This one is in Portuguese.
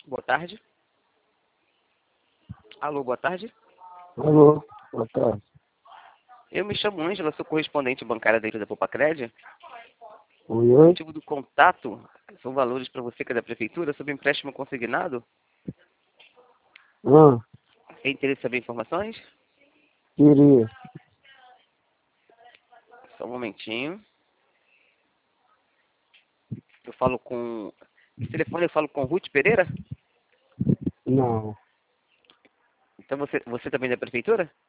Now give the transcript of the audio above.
Boa tarde. Alô, boa tarde. Alô, boa tarde. Eu me chamo Ângela, sou correspondente bancária dentro da Popacred. Oi, O oi. motivo do contato são valores para você que é da prefeitura sobre empréstimo consignado. Ah, Tem interesse em saber informações? queria. Só um momentinho. Eu falo com... Esse telefone eu falo com Ruth Pereira? Não, Então você também é da prefeitura?